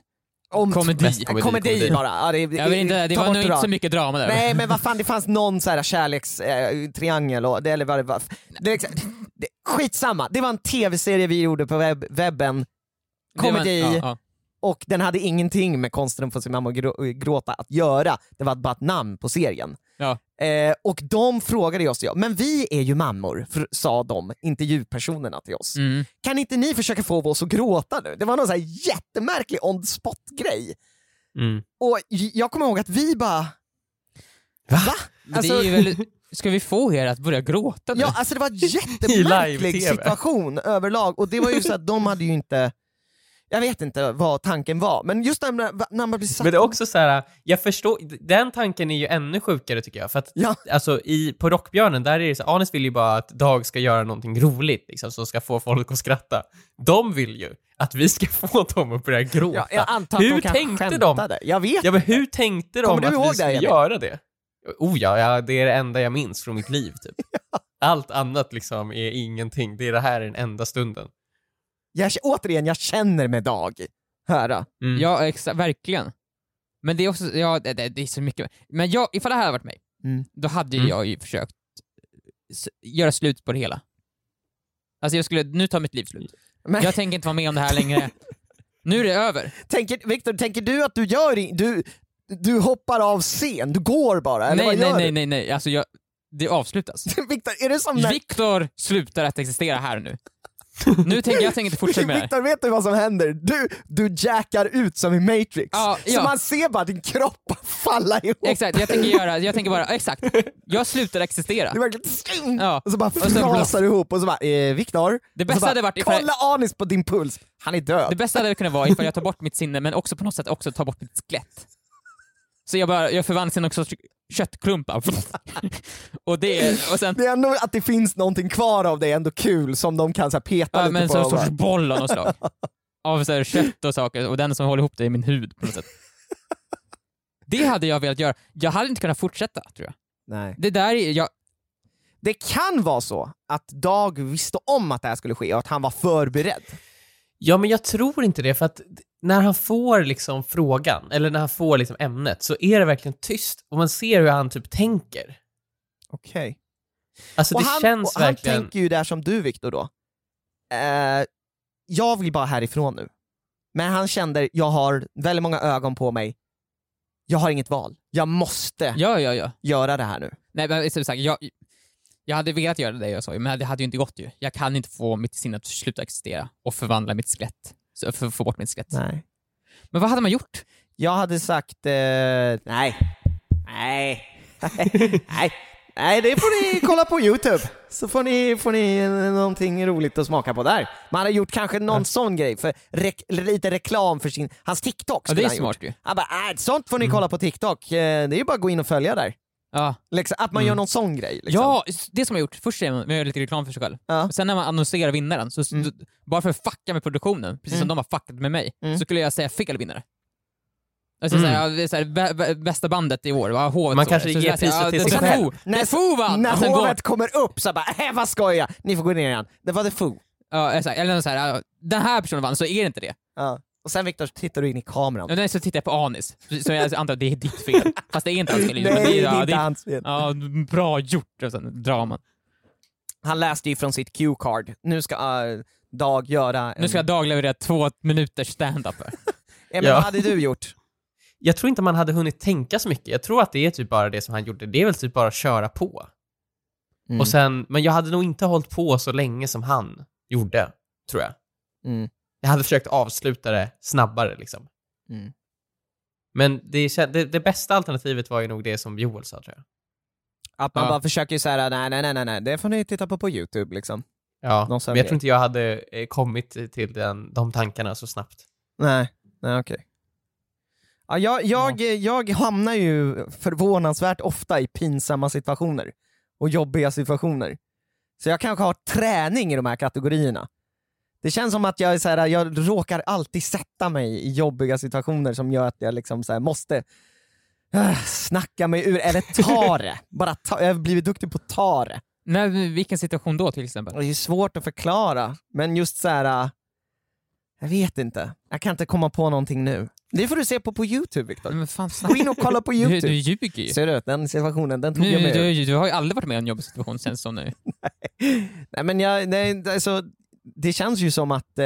Komedi bara. Ja, det var nog inte så mycket drama där. Nej, men vad fan, det fanns någon så här kärlekstriangel eller vad det var. Skitsamma, det var en tv-serie vi gjorde på webben. Komedi. Och den hade ingenting med konsten att få sin mamma att gråta att göra. Det var bara ett namn på serien. Ja. Och de frågade oss, men vi är ju mammor, sa de intervjupersonerna till oss. Kan inte ni försöka få oss att gråta nu? Det var någon så här jättemärklig on-spot-grej. Och jag kommer ihåg att vi bara... Va? Alltså, det är väl... Ska vi få er att börja gråta nu? Ja, alltså det var en jättemärklig situation överlag. Och det var ju så att de hade ju inte... Jag vet inte vad tanken var, men just när man blir satt... Men det är också så här, jag förstår, den tanken är ju ännu sjukare tycker jag, för att alltså, på Rockbjörnen, där är det så, Anis vill ju bara att Dag ska göra någonting roligt liksom, som ska få folk att skratta. De vill ju att vi ska få dem att börja gråta. Ja, jag antar hur att de tänkte de? Jag vet. Ja, men hur tänkte de att vi skulle göra det? Ja, det är det enda jag minns från mitt liv typ. Allt annat liksom är ingenting. Det här är den enda stunden. Jag känner med Dag. Höra. Ja, verkligen. Men det är också, det är så mycket. Men ifall det här hade varit mig, då hade jag ju försökt göra slut på det hela. Alltså nu tar mitt liv slut. Men... Jag tänker inte vara med om det här längre. Nu är det över. Victor, tänker du att du hoppar av scen? Du går bara? Eller nej. Alltså det avslutas. Victor, är det som Victor slutar att existera här nu. Jag tänker inte fortsätta med det. Victor, vet du vad som händer? Du jackar ut som i Matrix. Ja. Så man ser bara din kropp falla ihop. Exakt, jag tänker bara, exakt. Jag slutar existera. Det är verkligen... Ja. Och så bara frasar du ihop och så bara, Victor, det bästa hade varit kolla Anis på din puls. Han är död. Det bästa hade kunnat vara ifall jag tar bort mitt sinne, men också på något sätt också tar bort mitt skelett. Så jag förvandlas till också köttklumpar. och sen... Det är ändå att det finns någonting kvar av det är ändå kul som de kan så här, peta lite men på. Men så en sorts boll av något slag. Av så här, kött och saker, och den som håller ihop det är min hud på något sätt. Det hade jag velat göra. Jag hade inte kunnat fortsätta, tror jag. Nej. Det kan vara så att Dag visste om att det här skulle ske och att han var förberedd. Ja, men jag tror inte det, för att när han får liksom frågan, eller när han får liksom ämnet, så är det verkligen tyst och man ser hur han typ tänker. Okej. Alltså det känns verkligen... Han tänker ju där som du, Victor, då. Jag vill bara härifrån nu. Men han kände, jag har väldigt många ögon på mig. Jag har inget val. Jag måste göra det här nu. Nej, men som sagt, jag hade velat göra det jag sa, men det hade ju inte gått ju. Jag kan inte få mitt sinne att sluta existera och förvandla mitt skelett. För att få bort mitt skelett. Nej. Men vad hade man gjort? Jag hade sagt nej, det får ni kolla på YouTube. Så får ni någonting roligt att smaka på där. Man hade gjort kanske någon sån grej för lite reklam för hans TikTok. Ja, det är smart ju. Han bara, sånt får ni kolla på TikTok. Det är ju bara att gå in och följa där. Ja. Liksom, att man gör någon sån grej. Liksom. Ja, det som jag gjort. Först är man gör lite reklam för sig själv. Ja. Sen när man annonserar vinnaren, så bara för att fucka med produktionen, precis som de har fuckat med mig, så skulle jag säga fel vinnare. Alltså bästa bandet i år, hovet. Man kanske ger priset till sig själv. När hovet kommer upp så bara, vad skojar, ni får gå ner igen. Det var The Foo. Ja, eller så här, den här personen vann, så är det inte det. Ja. Och sen, Victor, tittar du in i kameran. Ja, så tittar jag på Anis. Så jag antar att det är ditt fel. Fast det är inte hans fel. Nej, det är inte hans fel. Ja, bra gjort. Och sen drar man. Han läste ju från sitt cue-card. Nu ska Dag göra... Nu ska Dag leverera 2 minuters stand-up. Vad hade du gjort? jag tror inte man hade hunnit tänka så mycket. Jag tror att det är typ bara det som han gjorde. Det är väl typ bara att köra på. Och sen, men jag hade nog inte hållit på så länge som han gjorde, tror jag. Jag hade försökt avsluta det snabbare liksom. Men det bästa alternativet var ju nog det som Joel sa, tror jag. Att man bara försöker säga nej, det får ni titta på YouTube liksom. Ja, men jag tror inte jag hade kommit till de tankarna så snabbt. Nej, okej. Ja, jag hamnar ju förvånansvärt ofta i pinsamma situationer och jobbiga situationer. Så jag kanske har träning i de här kategorierna. Det känns som att jag råkar alltid sätta mig i jobbiga situationer som gör att jag liksom så här måste snacka mig ur, eller ta det. Jag har blivit duktig på att ta det. Vilken situation då till exempel? Det är svårt att förklara, men just så här. Jag vet inte. Jag kan inte komma på någonting nu. Det får du se på YouTube, Viktor. Men fan, gå in och kolla på YouTube. Du ljuger ju. Ser du, den situationen, den tog jag med. Du har ju aldrig varit med i en jobbig situation sen som nu. Nej, men alltså, det känns ju som att...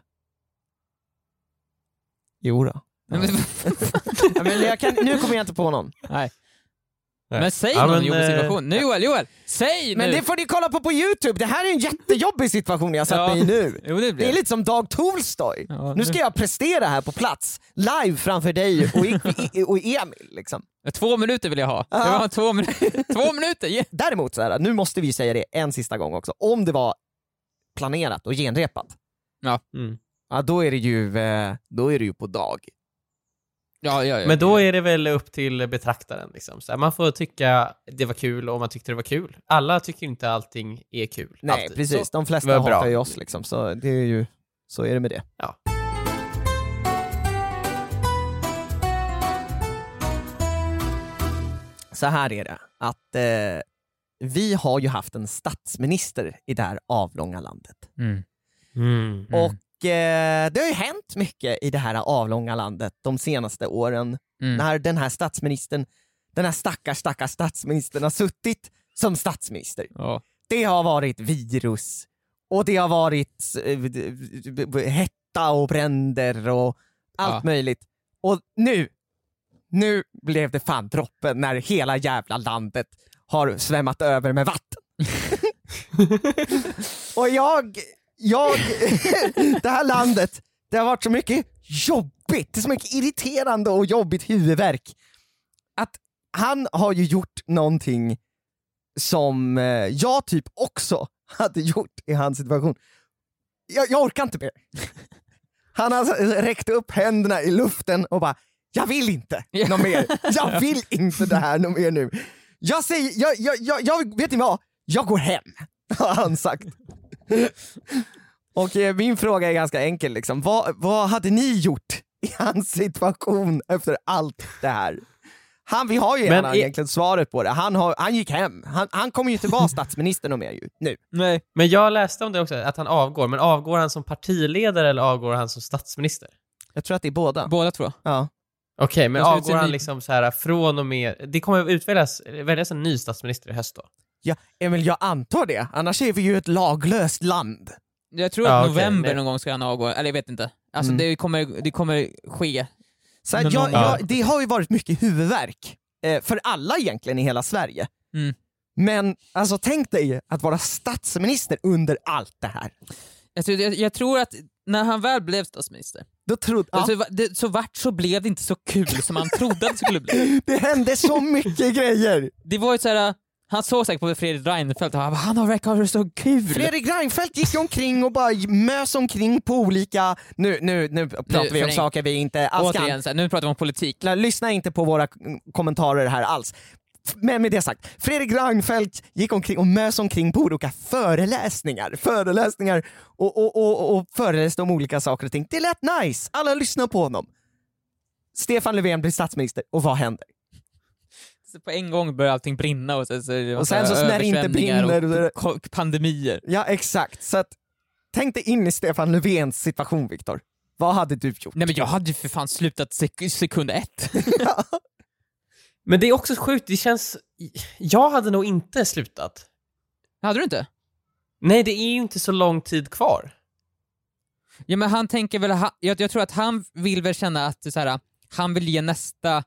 Jo då. Ja. Men nu kommer jag inte på någon. Nej. Men säg någon jobbig situation. Nu Joel, säg nu! Men det får ni kolla på YouTube. Det här är en jättejobbig situation jag satt mig i nu. Jo, det är lite som Dag Tolstoy. Nu ska jag prestera här på plats, live framför dig och Emil liksom. 2 minuter vill jag ha. Jag vill ha 2 minuter. Yeah. Däremot så här, nu måste vi säga det en sista gång också. Om det var planerat och genrepat. Ja. Ja, då är det ju på Dag. Ja. Men då är det väl upp till betraktaren liksom. Så här, man får tycka det var kul och man tyckte det var kul. Alla tycker inte allting är kul. Nej, alltid. precis. Så, de flesta hatar ju oss liksom. Så det är ju, så är det med det. Ja. Så här är det. Att vi har ju haft en statsminister i det här avlånga landet. Och det har ju hänt mycket i det här avlånga landet de senaste åren. När den här statsministern, den här stackars statsministern har suttit som statsminister. Det har varit virus och det har varit hetta och bränder och allt möjligt. Och nu blev det fan droppen när hela jävla landet har svämmat över med vatten. Och det här landet, det har varit så mycket jobbigt, det är så mycket irriterande och jobbigt huvudvärk att han har ju gjort någonting som jag typ också hade gjort i hans situation. Jag orkar inte mer. Han har räckt upp händerna i luften och bara, jag vill inte något mer. Jag vill inte det här något mer nu. Jag säger, jag vet inte vad, jag går hem, har han sagt. Och min fråga är ganska enkel liksom. Vad hade ni gjort i hans situation efter allt det här? Vi har ju egentligen svaret på det. Han gick hem. Han kommer ju inte vara statsminister någon mer ju, nu. Nej. Men jag läste om det också, att han avgår. Men avgår han som partiledare eller avgår han som statsminister? Jag tror att det är båda. Båda tror jag. Ja. Okej, men avgår han liksom så här från och med... Det kommer att väljas en ny statsminister i höst då? Ja, Emil, jag antar det. Annars är vi ju ett laglöst land. Jag tror att november någon gång ska han avgå. Eller jag vet inte. Alltså det kommer ske. Så det har ju varit mycket huvudvärk. För alla egentligen i hela Sverige. Men alltså tänk dig att vara statsminister under allt det här. Jag tror att när han väl blev statsminister så blev det inte så kul som han trodde att det skulle bli. Det hände så mycket grejer. Det var ju så här, han såg säkert på Fredrik Reinfeldt och han verkar ha det så kul. Fredrik Reinfeldt gick omkring och bara mös omkring på olika... Nu pratar vi om saker vi inte alls kan. Återigen, nu pratar vi om politik. Lyssna inte på våra kommentarer här alls. Men med det sagt, Fredrik Reinfeldt gick omkring och mös omkring på olika föreläsningar och föreläste om olika saker och ting. Det lät nice, alla lyssnar på honom. Stefan Löfven blir statsminister och vad händer? Så på en gång börjar allting brinna och sen så när det inte brinner och pandemier. Ja, exakt. Så att, tänk dig in i Stefan Löfvens situation, Viktor. Vad hade du gjort? Nej, men jag hade ju för fan slutat sekund 1. Ja. Men det är också sjukt, det känns... Jag hade nog inte slutat. Hade du inte? Nej, det är ju inte så lång tid kvar. Ja, men han tänker väl... Jag tror att han vill väl känna att så här, han vill ge nästa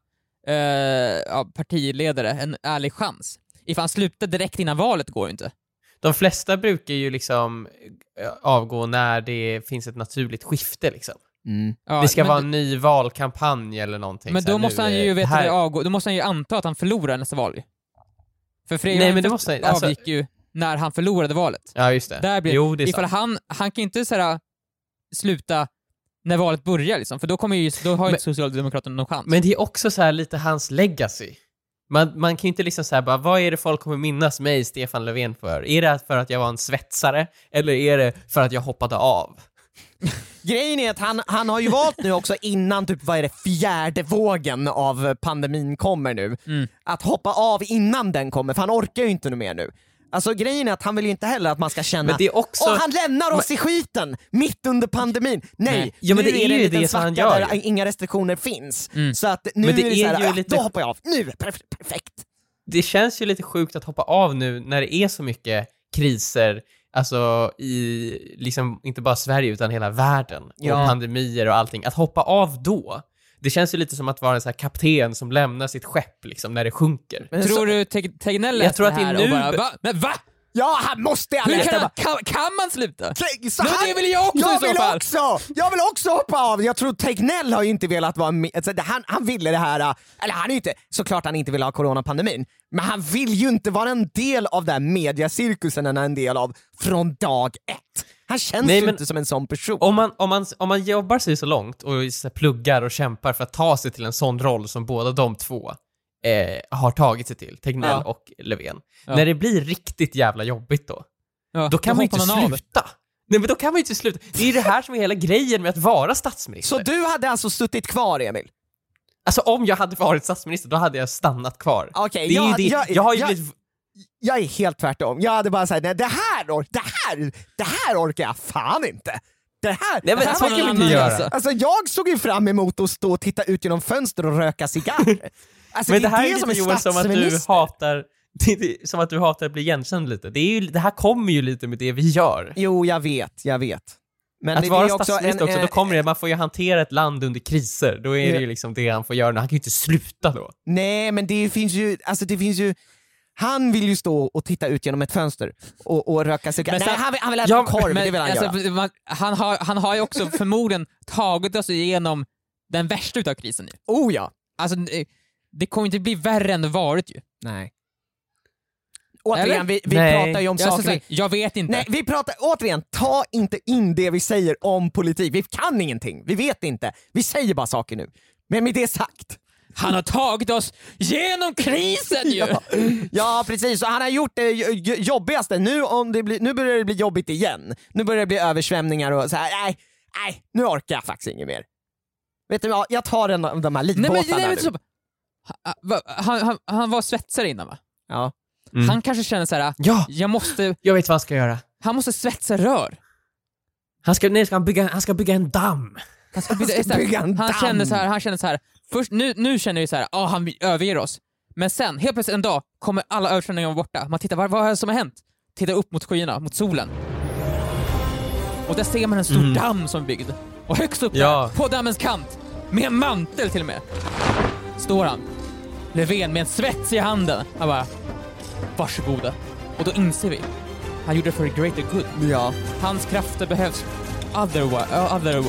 partiledare en ärlig chans. Ifall han slutar direkt innan valet går ju inte. De flesta brukar ju liksom avgå när det finns ett naturligt skifte liksom. Det ska vara en ny valkampanj eller någonting. Men då måste han ju avgå. Då måste han ju anta att han förlorar nästa val. För Fredrik avgick ju när han förlorade valet. Ja, just det. Där blir, det är ifall han kan inte såhär sluta när valet börjar liksom, för då har ju inte Socialdemokraterna någon chans. Men det är också så här lite hans legacy. Man kan ju inte liksom säga bara, vad är det folk kommer minnas mig, Stefan Löfven, för? Är det för att jag var en svetsare? Eller är det för att jag hoppade av? Grejen är att han har ju valt nu också innan typ, vad är det, 4:e vågen av pandemin kommer nu. Att hoppa av innan den kommer, för han orkar ju inte mer nu. Alltså grejen är att han vill ju inte heller att man ska känna att han lämnar oss i skiten mitt under pandemin. Nej, ja, men det är ju det som han gör. Där inga restriktioner finns. Så att nu men det är det så här, lite... då hoppar jag av. Nu, perfekt. Det känns ju lite sjukt att hoppa av nu när det är så mycket kriser, alltså i liksom inte bara Sverige utan hela världen, och pandemier och allting. Att hoppa av då, det känns ju lite som att vara en sån här kapten som lämnar sitt skepp liksom när det sjunker. Men tror du Tegnell jag tror att det är nu bara, va? Men va? Ja, han måste kan man sluta? Det vill jag också i så fall. Jag vill också hoppa av. Jag tror Tegnell har ju inte velat vara med. Alltså, han ville det här, eller han är ju inte, såklart han inte vill ha coronapandemin, men han vill ju inte vara en del av den mediacirkusen han är en del av från dag ett. Han känns ju inte som en sån person. Om man jobbar sig så långt och så pluggar och kämpar för att ta sig till en sån roll som båda de två har tagit sig till, Tegnell och Löfven. När det blir riktigt jävla jobbigt då kan man ju inte sluta. Nej, men då kan man ju inte sluta. Det är ju det här som är hela grejen med att vara statsminister. Så du hade alltså suttit kvar, Emil? Alltså om jag hade varit statsminister, då hade jag stannat kvar. Okej, jag är helt tvärtom. Jag hade bara sagt, nej, det här orkar jag fan inte. Det här kan vi inte göra. Alltså jag såg ju fram emot att stå och titta ut genom fönster och röka cigarr. Alltså, men det här är som att du hatar, som att du hatar att bli igenkänd lite. Det här kommer ju lite med det vi gör. Jo, jag vet. Men att det vara är också statsminister också, då kommer det, man får ju hantera ett land under kriser. Då är det ju liksom det han får göra. Han kan ju inte sluta då. Nej, men det finns ju han vill ju stå och titta ut genom ett fönster och röka sig. Nej, han vill äta korv, det vill han göra. Han har ju också förmodligen tagit oss igenom den värsta utav krisen nu. Oh ja. Alltså, det kommer inte bli värre än det varit ju. Nej. Återigen, vi pratar ju om saker. Jag vet inte. Nej, vi pratar, återigen, ta inte in det vi säger om politik. Vi kan ingenting, vi vet inte. Vi säger bara saker nu. Men med det sagt, han har tagit oss genom krisen ju! Ja, precis. Och han har gjort det jobbigaste. Nu börjar det bli jobbigt igen. Nu börjar det bli översvämningar och så här. Nej, nu orkar jag faktiskt inget mer. Vet du vad, jag tar de här livbåtarna nu. Han var svetsare innan, va? Ja. Han kanske känner så här. Jag vet vad han ska göra. Han måste svetsa rör. Han ska bygga en damm. Han känner så här. Först nu känner vi så här, han överger oss. Men sen helt plötsligt en dag kommer alla översvämningar vara borta. Man tittar, vad är det som har hänt? Tittar upp mot skyarna, mot solen. Och där ser man en stor damm som är byggd. Och högst upp där, på dammens kant, med en mantel till och med, står han, Löfven, med en svets i handen. Han bara, varsågoda. Och då inser vi, han gjorde det för the greater good. Ja. Hans krafter behövs otherwhere.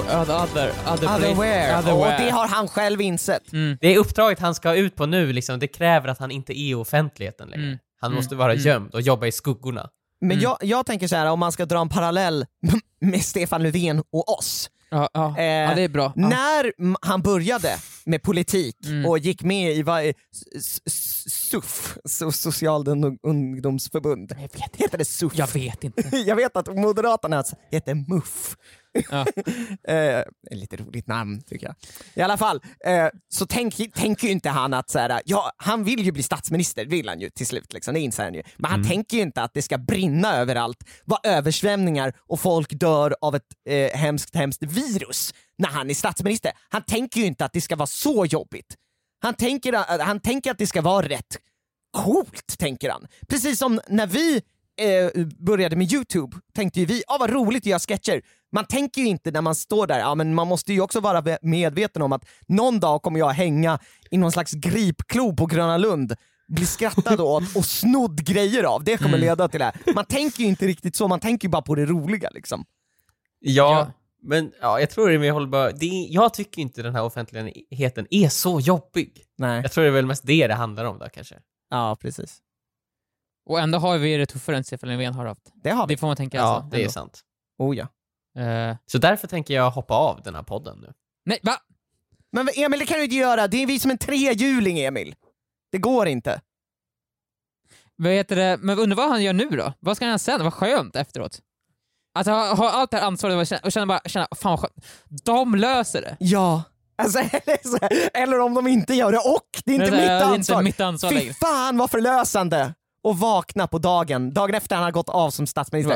Och det har han själv insett. Det är uppdraget han ska ut på nu liksom. Det kräver att han inte är i offentligheten längre. Han måste vara gömd och jobba i skuggorna. Men jag tänker så här, om man ska dra en parallell med Stefan Löfven och oss. Ja, det är bra. När han började med politik och gick med i SUF, Socialdemokratiska heter det SUF? Jag vet inte. Jag vet att Moderaterna heter MUF. Ja. Lite roligt namn tycker jag. I alla fall, så tänker ju inte han att så här, han vill ju bli statsminister, vill han ju till slut liksom, det inser han ju. Men han tänker ju inte att det ska brinna överallt, vara översvämningar och folk dör av ett hemskt virus när han är statsminister. Han tänker ju inte att det ska vara så jobbigt. Han tänker att det ska vara rätt coolt, tänker han. Precis som när vi började med YouTube tänkte ju vi, vad roligt att göra sketcher. Man tänker ju inte när man står där, men man måste ju också vara medveten om att någon dag kommer jag hänga i någon slags gripklo på Gröna Lund, bli skrattad åt och snodd grejer av. Det kommer leda till det här. Man tänker ju inte riktigt så, man tänker ju bara på det roliga liksom. Ja. Men jag tror det är mer hållbar. Jag tycker inte den här offentligheten är så jobbig. Nej. Jag tror det är väl mest det handlar om då kanske. Ja, precis. Och ändå har vi det tuffare än Stefan Löfven har haft. Det har vi. Det får man tänka. Ja, alltså, det är sant. Oh ja. Så därför tänker jag hoppa av den här podden nu. Nej, va? Men Emil, det kan du inte göra. Det är vi som en trehjuling, Emil. Det går inte. Vad heter det? Men undrar vad han gör nu då? Vad ska han sen? Vad skönt efteråt. Alltså ha allt det här ansvaret och känna fan vad skönt. De löser det. Ja. Alltså, eller om de inte gör det, och det är inte mitt ansvar. Det är inte mitt ansvar Fy längre. fan vad förlösande. Och vakna på dagen efter han har gått av som statsminister.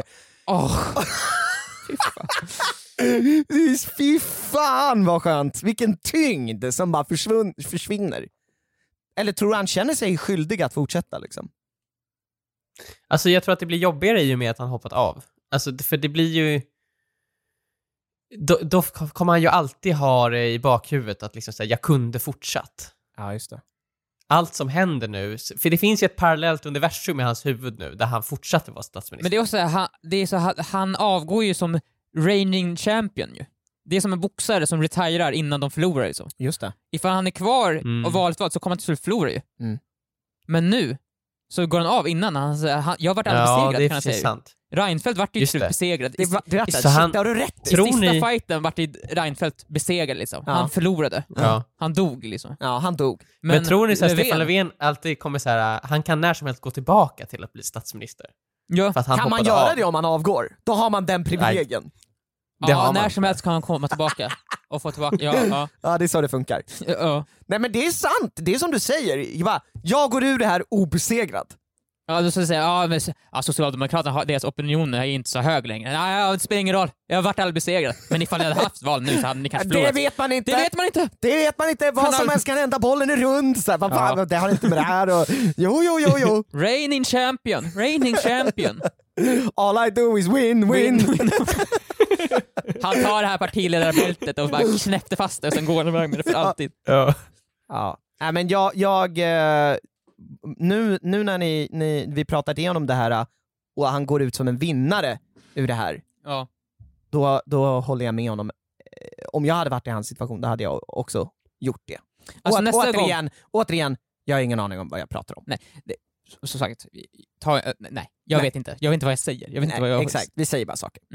Fy fan vad skönt. Vilken tyngd som bara försvinner. Eller tror du han känner sig skyldig att fortsätta liksom? Alltså jag tror att det blir jobbigare i och med att han hoppat av. Alltså för det blir ju... Då kommer han ju alltid ha det i bakhuvudet att liksom säga jag kunde fortsatt. Ja, just det. Allt som händer nu, för det finns ju ett parallellt universum i hans huvud nu där han fortsatte vara statsminister. Men det är också han avgår ju som reigning champion ju. Det är som en boxare som retirerar innan de förlorar liksom. Just det. Ifall han är kvar och valet så kommer han till slut förlora ju. Men nu så går han av innan jag har varit aldrig besegrad, det kan jag säga. Sant. Reinfeldt vart ju till slut besegrad. Har du rätt? I sista fighten vart Reinfeldt besegrad liksom. Han förlorade. Han dog liksom. Ja, han dog. Men tror ni så att Stefan Löfven alltid kommer så här, han kan när som helst gå tillbaka till att bli statsminister? Ja. För att han kan man göra det om man avgår? Då har man den privilegien. Ja, när som helst kan han komma tillbaka och få tillbaka. Ja, det är så det funkar. Nej, men det är sant. Det är som du säger. Jag går ur det här obesegrad. Ja, då ska jag säga, Socialdemokraterna, deras opinion är inte så hög längre. Nej, det spelar ingen roll. Jag har varit aldrig besegrad. Men ifall ni hade haft val nu så hade ni kanske förlorat. Det vet man inte. Det vet man inte. Vad som helst kan hända, bollen är rund. Så här, fan, det har inte med det här och... Jo. Reigning champion. All I do is win. Han tar det här partiledarbältet och bara knäppte fast det och sen går han iväg med det för alltid. Ja. Nej, men jag nu när vi pratat igenom det här och han går ut som en vinnare ur det här, då håller jag med honom. Om jag hade varit i hans situation, då hade jag också gjort det. Alltså, återigen, jag har ingen aning om vad jag pratar om. Nej, så sagt, jag vet inte vad jag säger. Exakt, vi säger bara saker.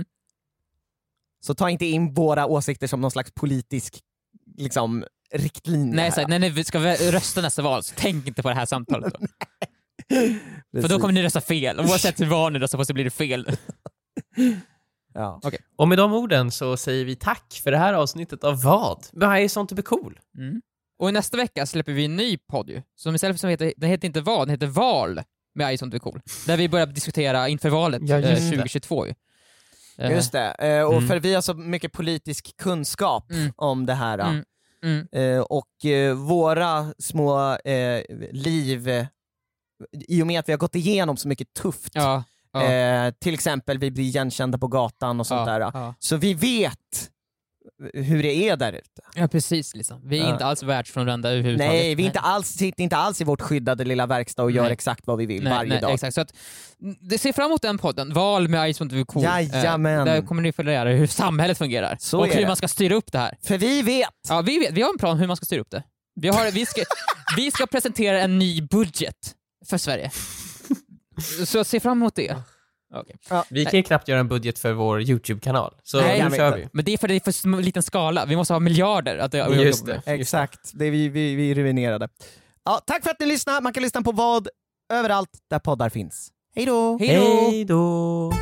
Så ta inte in våra åsikter som någon slags politisk liksom riktlinje. Nej, så när ni ska rösta nästa val, så tänk inte på det här samtalet då. För då kommer ni rösta fel. Oavsett hur var ni röstar på så blir det fel. Ja. Okay. Och med de orden så säger vi tack för det här avsnittet av vad? Vad är sånt att bli cool? Och nästa vecka släpper vi en ny podd ju. Som istället för den heter inte vad, den heter val med I sånt bli cool. Där vi börjar diskutera inför valet 2022 ju. Just det, och för vi har så mycket politisk kunskap om det här. Och våra små liv, i och med att vi har gått igenom så mycket tufft, till exempel vi blir igenkända på gatan och sånt där, så vi vet hur det är där ute. Ja, precis liksom. Vi är inte alls världsfrånvända överhuvudtaget. Nej, vi sitter inte alls i vårt skyddade lilla verkstad och gör exakt vad vi vill varje dag. Exakt. Så att, det ser fram emot den podden. Val med Ice Won't Be Cool. Jajamän. Där kommer ni få lära hur samhället fungerar. Så och hur man ska styra upp det här. För vi vet. Ja, vi vet. Vi har en plan hur man ska styra upp det. Vi ska presentera en ny budget för Sverige. Så se fram emot det. Okay. Vi kan ju knappt göra en budget för vår YouTube-kanal. Så nu kör vi. Men det är för det är för liten skala. Vi måste ha miljarder att just det. Exakt. Det är vi ruinerade. Ja, tack för att ni lyssnade. Man kan lyssna på vad överallt där poddar finns. Hej då! Hej då!